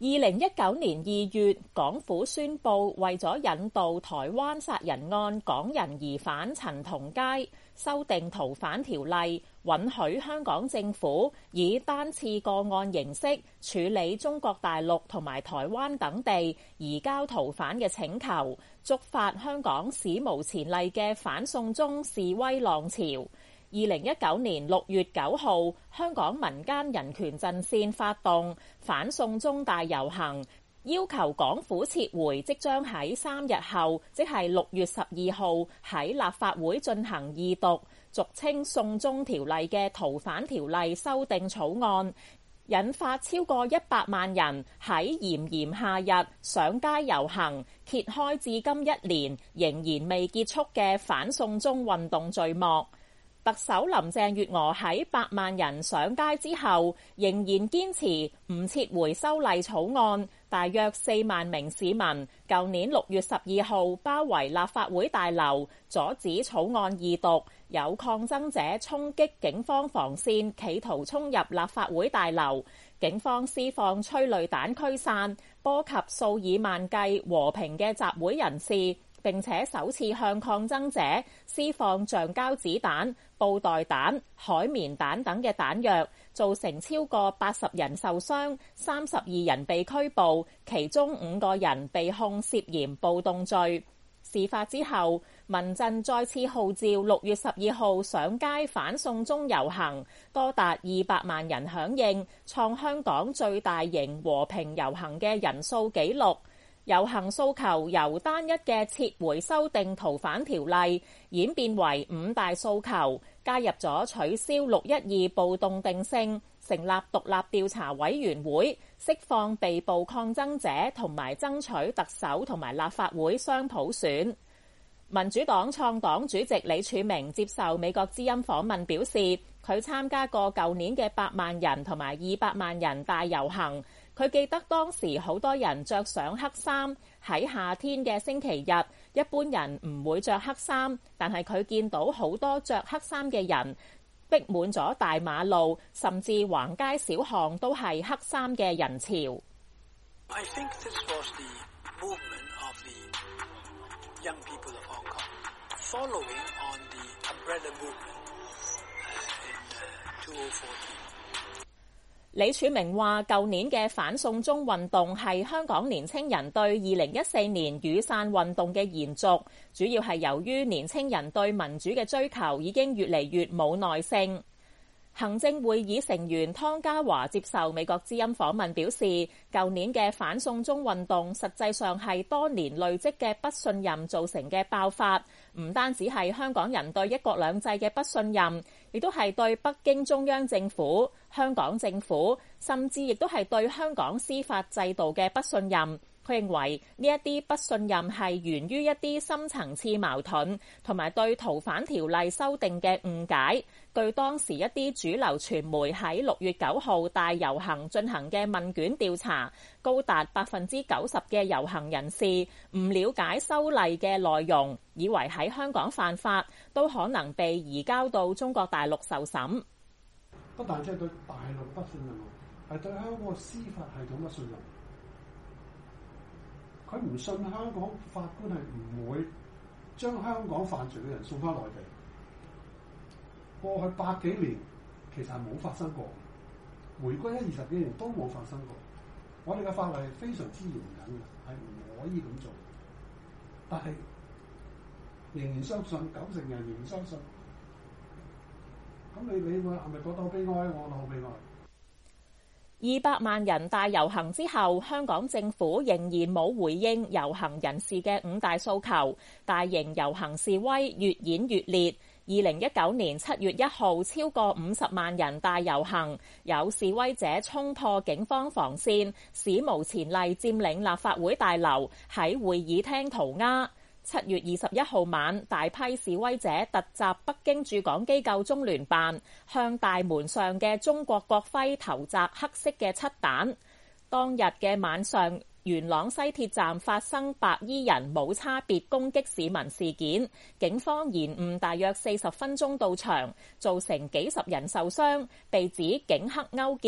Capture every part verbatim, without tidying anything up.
二零一九年二月，港府宣布為咗引渡台灣殺人案港人疑犯陳同佳，修訂逃犯條例，允許香港政府以單次個案形式處理中國大陸同埋台灣等地移交逃犯嘅請求，觸發香港史無前例嘅反送中示威浪潮。二零一九年六月九號，香港民間人權陣線發動反送中大遊行，要求港府撤回即將喺三日後，即係六月十二號喺立法會進行二讀，俗稱送中條例嘅逃犯條例修訂草案，引發超過一百萬人喺炎炎夏日上街遊行，揭開至今一年仍然未結束嘅反送中運動序幕。特首林鄭月娥喺百萬人上街之後，仍然堅持唔撤回修例草案。大約四萬名市民舊年六月十二號包圍立法會大樓，阻止草案二讀。有抗爭者衝擊警方防線，企圖衝入立法會大樓。警方施放催淚彈驅散，波及數以萬計和平嘅集會人士。並且首次向抗爭者施放橡膠子彈、布袋彈、海綿彈等嘅彈藥，造成超過八十人受傷，三十二人被拘捕，其中五個人被控涉嫌暴動罪。事發之後，民陣再次號召六月十二號上街反送中遊行，多達二百萬人響應，創香港最大型和平遊行嘅人數紀錄。遊行訴求由單一嘅撤回修訂逃犯條例演變為五大訴求，加入咗取消六一二暴動定性、成立獨立調查委員會、釋放被捕抗爭者同埋爭取特首同埋立法會雙普選。民主黨創黨主席李柱銘接受美國之音訪問表示，佢參加過舊年嘅百萬人同埋二百萬人大遊行。佢記得當時好多人着上黑衫，喺夏天嘅星期日，一般人唔會着黑衫，但係佢見到好多着黑衫嘅人逼滿咗大馬路，甚至橫街小巷都係黑衫嘅人潮。 I think this was the movement of the young people of Hong Kong, following on the umbrella movement in two thousand fourteen. 李柱銘話：舊年嘅反送中運動係香港年青人對二零一四年雨傘運動嘅延續，主要係由於年青人對民主嘅追求已經越嚟越冇耐性。行政會議成員湯家驊接受美國之音訪問表示，舊年嘅反送中運動實際上係多年累積嘅不信任造成嘅爆發，唔單止係香港人對一國兩制嘅不信任，亦都係對北京中央政府、香港政府，甚至亦都係對香港司法制度嘅不信任。佢認為呢一啲不信任係源於一啲深層次矛盾，同埋對逃犯條例修訂嘅誤解。據當時一啲主流傳媒喺六月九號大遊行進行嘅問卷調查，高達百分之九十嘅遊行人士唔了解修例嘅內容，以為喺香港犯法都可能被移交到中國大陸受審。 不但即係對大陸不信任，係對香港司法系統不信任。佢唔信香港法官係唔會將香港犯罪嘅人送翻內地。過去百幾年其實係冇發生過，回歸一二十幾年都冇發生過。我哋嘅法例係非常之嚴謹嘅，係唔可以咁做。但係仍然相信，九成人仍然相信。咁你你話係咪覺得好悲哀？我覺得好悲哀。 二百萬人大遊行之後，香港政府仍然冇回應遊行人士嘅五大訴求，大型遊行示威越演越烈。二零一九年七月一號，超過五十萬人大遊行，有示威者衝破警方防線，史無前例佔領立法會大樓，喺會議廳塗鴉。七月二十一號晚，大批示威者突襲北京駐港機構中聯辦，向大門上嘅中國國徽投擲黑色嘅漆彈。當日嘅晚上，元朗西鐵站發生白衣人冇差別攻擊市民事件，警方延誤大約四十分鐘到場，造成幾十人受傷，被指警黑勾結。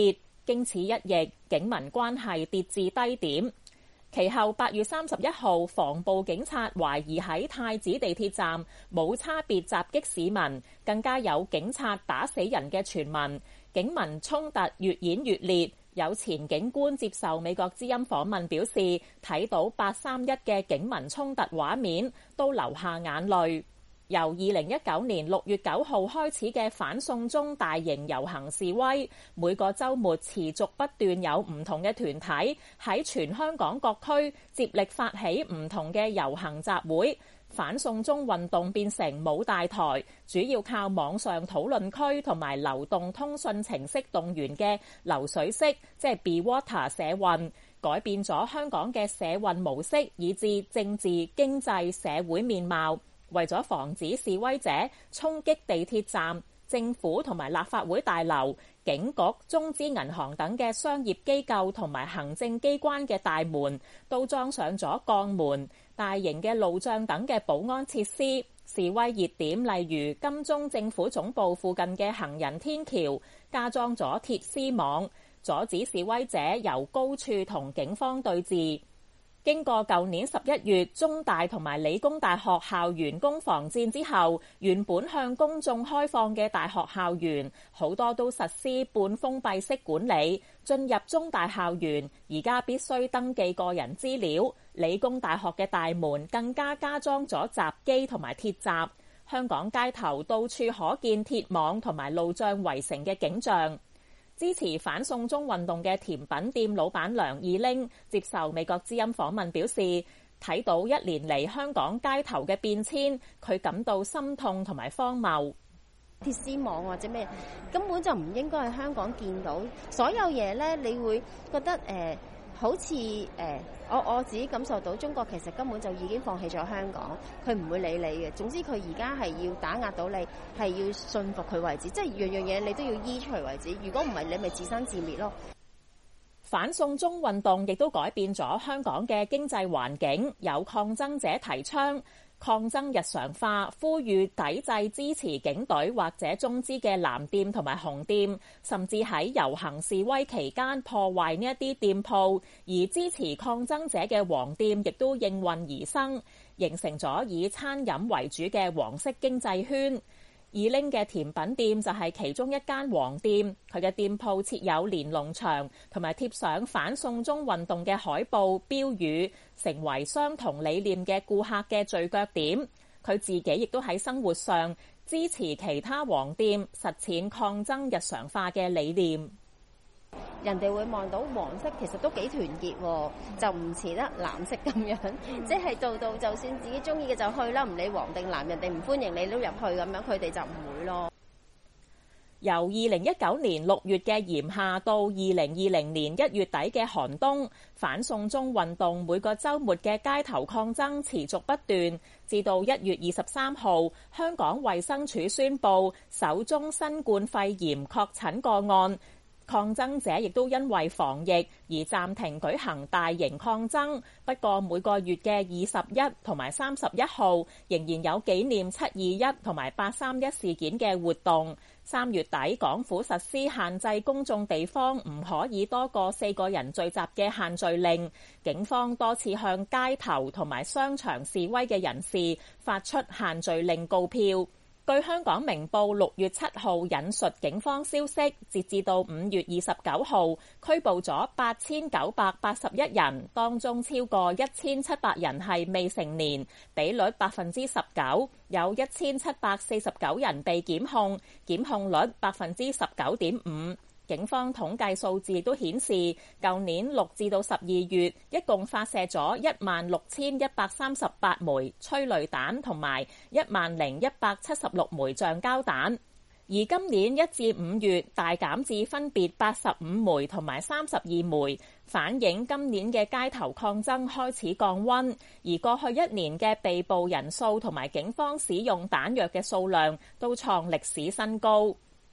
經此一役，警民關係跌至低點。其後八月三十一號，防暴警察懷疑喺太子地鐵站冇差別襲擊市民，更加有警察打死人嘅傳聞，警民衝突越演越烈。有前警官接受美國之音訪問表示，睇到八三一嘅警民衝突畫面都流下眼淚。由二零一九年六月九號開始嘅反送中大型遊行示威，每個週末持續不斷有唔同嘅團體喺全香港各區接力發起唔同嘅遊行集會。反送中運動變成冇大台，主要靠網上討論區同埋流動通訊程式動員嘅流水式，即係 Be Water 社運，改變咗香港嘅社運模式，以至政治、經濟、社會面貌。為咗防止示威者衝擊地鐵站、政府同埋立法會大樓、警局、中資銀行等嘅商業機構同埋行政機關嘅大門，都裝上咗鋼門、大型嘅路障等嘅保安設施。示威熱點例如金鐘政府總部附近嘅行人天橋，加裝咗鐵絲網，阻止示威者由高處同警方對峙。經過舊年十一月中大同埋理工大學校園攻防戰之後，原本向公眾開放嘅大學校園，好多都實施半封閉式管理。進入中大校園，而家必須登記個人資料。理工大學嘅大門更加加裝咗閘機同埋鐵閘。香港街頭到處可見鐵網同埋路障圍成嘅景象。支持反送中運動嘅甜品店老闆梁義玲接受美國之音訪問表示，睇到一年嚟香港街頭嘅變遷，佢感到心痛同埋荒謬。 鐵絲網或者咩根本就唔應該喺香港見到，所有嘢咧，你會覺得誒、呃、好似誒、呃、我我自己感受到中國其實根本就已經放棄咗香港，佢唔會理你嘅。總之佢而家係要打壓到你，係要信服佢為止，即係樣樣嘢你都要依隨為止。如果唔係，你咪自生自滅咯。 反送中運動亦都改變咗香港嘅經濟環境，有抗爭者提倡抗爭日常化，呼籲抵制支持警隊或者中資嘅藍店同埋紅店，甚至喺遊行示威期間破壞呢一啲店鋪，而支持抗爭者嘅黃店亦都應運而生，形成咗以餐飲為主嘅黃色經濟圈。義玲嘅甜品店就係其中一間黃店，佢嘅店鋪設有連儂牆，同埋貼上反送中運動嘅海報標語，成為相同理念嘅顧客嘅聚腳點。佢自己亦都喺生活上支持其他黃店實踐抗爭日常化嘅理念。 人哋會望到黃色其實都幾團結喎，就唔似得藍色咁樣，即係度度就算自己中意嘅就去啦，唔理黃定藍，人哋唔歡迎你都入去咁樣，佢哋就唔會咯。 由二零一九年六月嘅炎夏到二零二零年一月底嘅寒冬，反送中運動每個週末嘅街頭抗爭持續不斷，至到一月二十三號，香港衛生署宣布首宗新冠肺炎確診個案。抗爭者亦都因為防疫而暫停舉行大型抗爭，不過每個月嘅二十一同埋三十一號仍然有紀念七二一同埋八三一事件嘅活動。三月底，港府實施限制公眾地方唔可以多過四個人聚集嘅限聚令，警方多次向街頭同埋商場示威嘅人士發出限聚令告票。據香港明報六月七號引述警方消息，截至到五月二十九號，拘捕咗八千九百八十一人，當中超過一千七百人係未成年，比率百分之十九，有一千七百四十九人被檢控，檢控率百分之十九點五。警方統計數字都顯示，舊年六至到十二月，一共發射咗一萬六千一百三十八枚催淚彈同埋一萬零一百七十六枚橡膠彈。而今年一至五月大減至分別八十五枚同埋三十二枚，反映今年嘅街頭抗爭開始降溫。而過去一年嘅被捕人數同埋警方使用彈藥嘅數量都創歷史新高。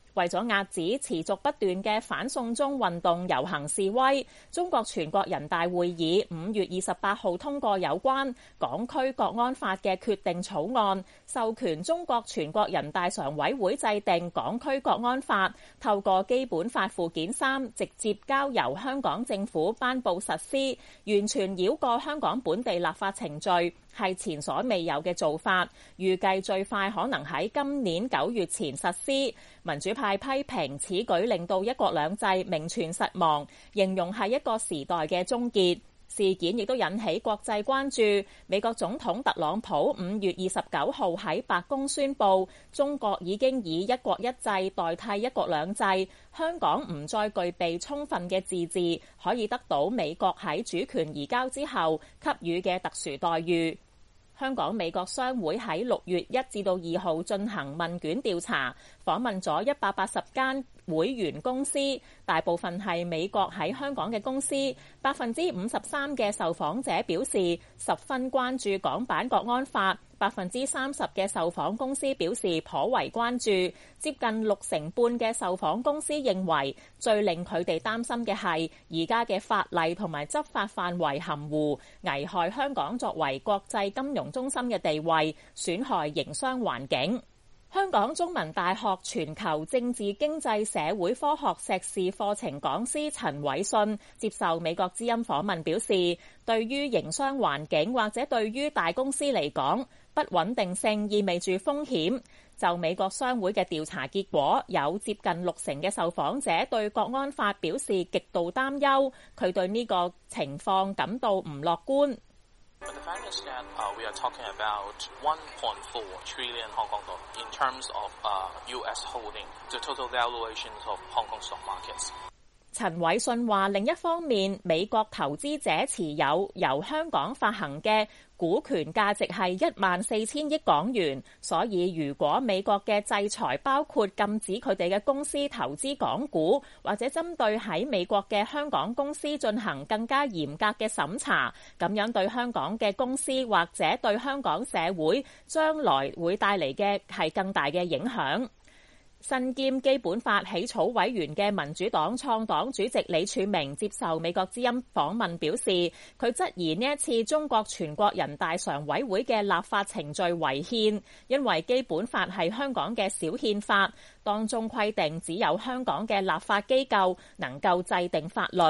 為咗壓止持續不斷嘅反送中運動遊行示威，中國全國人大會議五月二十八號通過有關港區國安法嘅決定草案，授權中國全國人大常委會制定港區國安法，透過基本法附件三直接交由香港政府頒布實施，完全繞過香港本地立法程序，係前所未有嘅做法，預計最快可能喺今年九月前實施。民主派批評此舉令到一國兩制名存實亡，形容係一個時代嘅終結。事件亦都引起國際關注。美國總統特朗普五月二十九號喺白宮宣布，中國已經以一國一制代替一國兩制，香港唔再具備充分嘅自治，可以得到美國喺主權移交之後給予嘅特殊待遇。香港美國商會喺六月一至到二號進行問卷調查，訪問咗一百八十間會員公司，大部分係美國喺香港嘅公司。百分之五十三嘅受訪者表示十分關注港版國安法，百分之三十嘅受訪公司表示頗為關注，接近六成半嘅受訪公司認為最令佢哋擔心嘅係而家嘅法例同埋執法範圍含糊，危害香港作為國際金融中心嘅地位，損害營商環境。香港中文大學全球政治經濟社會科學碩士課程講師陳偉信接受美國之音訪問表示，對於營商環境或者對於大公司嚟講，不穩定性意味住風險。就美國商會嘅調查結果，有接近六成嘅受訪者對國安法表示極度擔憂，佢對呢個情況感到唔樂觀。 But the fact is that uh, we are talking about one point four trillion Hong Kong dollars in terms of uh, U S holding, the total valuations of Hong Kong stock markets. 陳偉信話，另一方面，美國投資者持有由香港發行嘅股權價值係一萬四千億港元，所以如果美國嘅制裁包括禁止佢哋嘅公司投資港股，或者針對喺美國嘅香港公司進行更加嚴格嘅審查，咁樣對香港嘅公司或者對香港社會將來會帶嚟嘅係更大嘅影響。身兼基本法起草委員嘅民主黨創黨主席李柱銘接受美國之音訪問表示，佢質疑呢一次中國全國人大常委會嘅立法程序違憲，因為基本法係香港嘅小憲法，當中規定只有香港嘅立法機構能夠制定法律。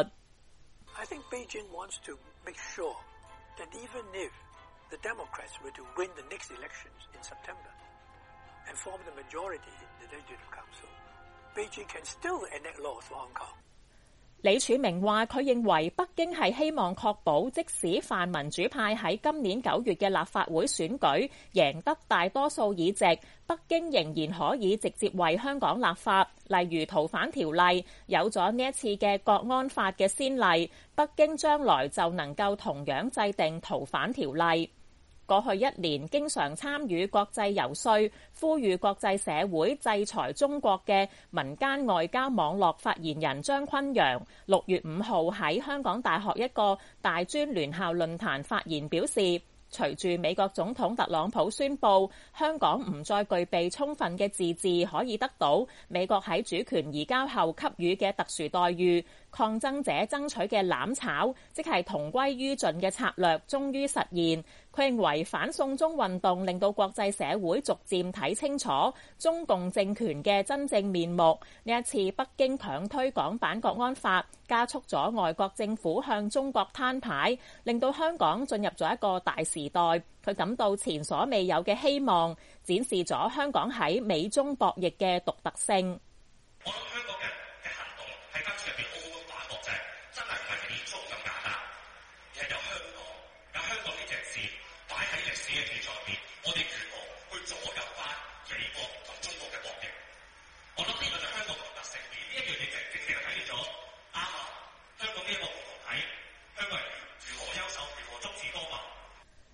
I think Beijing wants to make sure that even if the Democrats were to win the next elections in September and form the majority in the Legislative Council, Beijing can still enact laws for Hong Kong. 李柱銘話：佢認為北京係希望確保，即使泛民主派喺今年九月嘅立法會選舉贏得大多數議席，北京仍然可以直接為香港立法，例如逃犯條例。有咗呢一次嘅國安法嘅先例，北京將來就能夠同樣制定逃犯條例。過去一年經常參與國際遊說，呼籲國際社會制裁中國嘅民間外交網絡發言人張崑陽，六月五號喺香港大學一個大專聯校論壇發言表示，隨住美國總統特朗普宣布香港唔再具備充分嘅自治，可以得到美國喺主權移交後給予嘅特殊待遇，抗爭者爭取嘅攬炒，即係同歸於盡嘅策略，終於實現。佢認為反送中運動令到國際社會逐漸睇清楚中共政權嘅真正面目。呢一次北京強推港版國安法，加速咗外國政府向中國攤牌，令到香港進入咗一個大時代。佢感到前所未有嘅希望，展示咗香港喺美中博弈嘅獨特性。 我諗香港人嘅行動喺今次入邊奧運化國際，真係唔係結束咁簡單，而係由香港有香港呢隻字擺喺歷史嘅記載入邊，我哋如何去左右翻美國同中國嘅博弈？我諗呢個就係香港嘅獨特性，而呢一樣嘢就直情係體現咗啱啊！香港呢一個共同體，香港人如何優秀，如何足智多謀。 北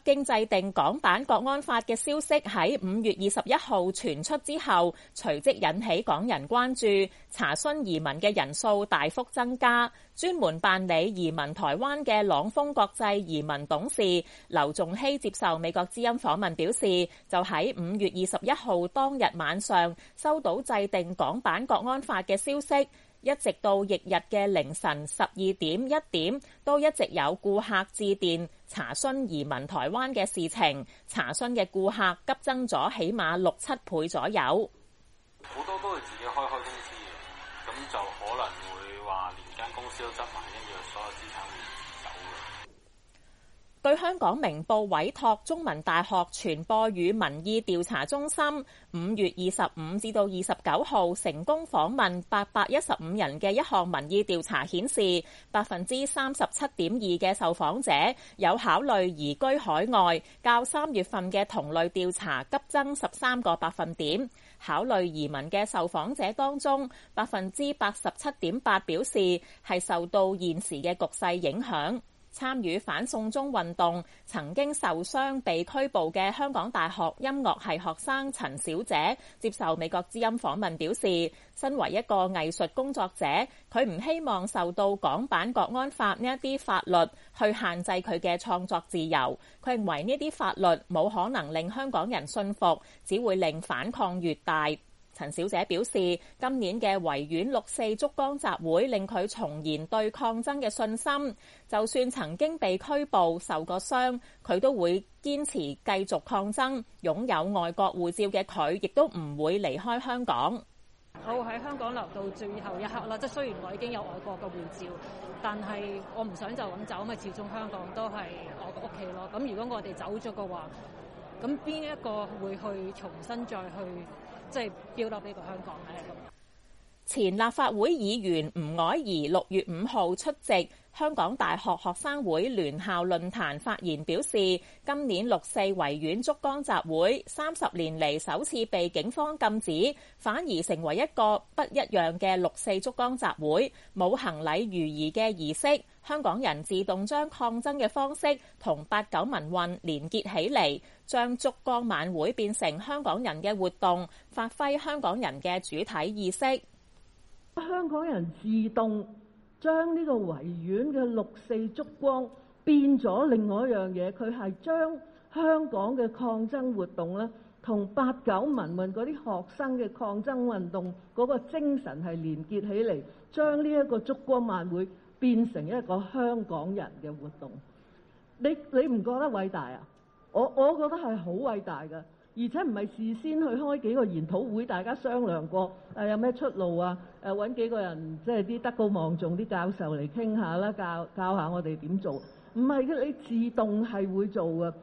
京制定港版國安法嘅消息喺五月二十一號傳出之後，隨即引起港人關注，查詢移民嘅人數大幅增加。專門辦理移民台灣嘅朗豐國際移民董事劉仲希接受美國之音訪問表示，就喺五月二十一號當日晚上收到制定港版國安法嘅消息，一直到翌日嘅凌晨十二點一點，都一直有顧客致電查詢移民台灣嘅事情，查詢嘅顧客急增咗起碼六七倍左右。 好多都係自己開開公司嘅，咁就可能會話連間公司都執埋，跟住所有資產會走嘅。 據香港明報委託中文大學傳播與民意調查中心五月二十五至到二十九號成功訪問八百一十五人嘅一項民意調查顯示，百分之三十七點二嘅受訪者有考慮移居海外，較三月份嘅同類調查急增十三個百分點。考慮移民嘅受訪者當中，百分之八十七點八表示係受到現時嘅局勢影響。參與反送中運動、曾經受傷被拘捕嘅香港大學音樂系學生陳小姐接受美國之音訪問表示，身為一個藝術工作者，佢唔希望受到港版國安法呢一啲法律去限制佢嘅創作自由。佢認為呢啲法律冇可能令香港人信服，只會令反抗越大。陳小姐表示，今年嘅維園六四燭光集會令佢重燃對抗爭嘅信心，就算曾經被拘捕、受過傷，佢都會堅持繼續抗爭。擁有外國護照嘅佢，亦都唔會離開香港。 我會喺香港留到最後一刻啦，即係雖然我已經有外國嘅護照，但係我唔想就咁走，因為始終香港都係我嘅屋企咯。咁如果我哋走咗嘅話，咁邊一個會去重新再去即係標立呢個香港咧？咁前立法會議員吳靄儀六月五號出席香港大學學生會聯校論壇發言表示，今年六四維園燭光集會三十年嚟首次被警方禁止，反而成為一個不一樣嘅六四燭光集會，冇行禮如儀嘅儀式。香港人自動將抗爭嘅方式同八九民運連結起嚟，將燭光晚會變成香港人嘅活動，發揮香港人嘅主體意識。 香港人自動將呢個維園嘅六四燭光變咗另外一樣嘢，佢係將香港嘅抗爭活動咧，同八九民運嗰啲學生嘅抗爭運動嗰個精神係連結起嚟，將呢一個燭光晚會變成一個香港人嘅活動。你你唔覺得偉大啊？我我覺得係好偉大㗎。而且唔係事先去開幾個研討會，大家商量過誒有咩出路啊？誒揾幾個人即係啲德高望重啲教授嚟傾下啦，教教下我哋點做。唔係嘅，你自動係會做嘅。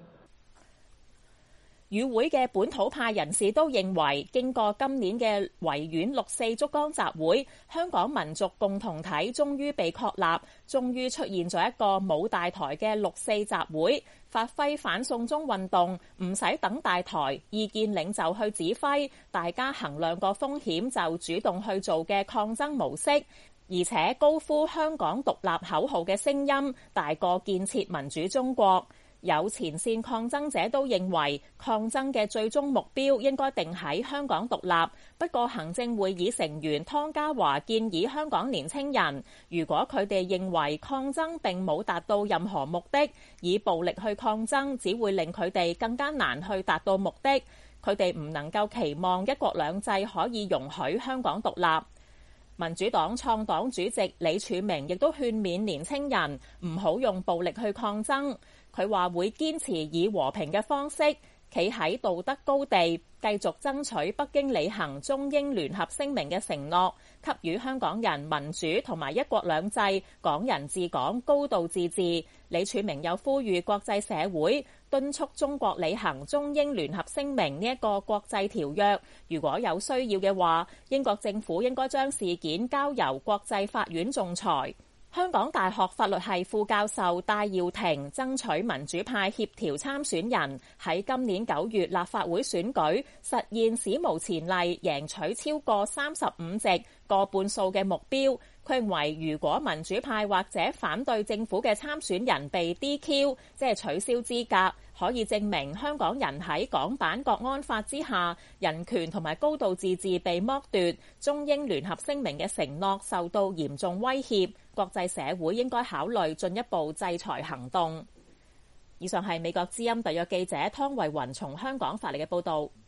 與會嘅本土派人士都認為，經過今年嘅維園六四燭光集會，香港民族共同體終於被確立，終於出現咗一個冇大台嘅六四集會，發揮反送中運動唔使等大台，意見領袖去指揮，大家衡量個風險就主動去做嘅抗爭模式，而且高呼香港獨立口號嘅聲音大過建設民主中國。有前線抗爭者都認為，抗爭嘅最終目標應該定喺香港獨立。不過行政會議成員湯家驊建議香港年青人，如果佢哋認為抗爭並冇達到任何目的，以暴力去抗爭只會令佢哋更加難去達到目的。佢哋唔能夠期望一國兩制可以容許香港獨立。民主黨創黨主席李柱銘亦都勸勉年青人唔好用暴力去抗爭。佢話會堅持以和平嘅方式，企喺道德高地，繼續爭取北京履行中英聯合聲明嘅承諾，給予香港人民主同埋一國兩制、港人治港、高度自治。李柱銘又呼籲國際社會敦促中國履行中英聯合聲明呢一個國際條約，如果有需要嘅話，英國政府應該將事件交由國際法院仲裁。香港大學法律系副教授戴耀廷爭取民主派協調參選人喺今年九月立法會選舉實現史無前例贏取超過三十五席， 過半數嘅目標。佢認為，如果民主派或者反對政府嘅參選人被 D Q， 即係取消資格，可以證明香港人喺港版國安法之下，人權同埋高度自治被剝奪，中英聯合聲明嘅承諾受到嚴重威脅，國際社會應該考慮進一步制裁行動。以上係美國之音特約記者湯慧雲從香港發嚟嘅報導。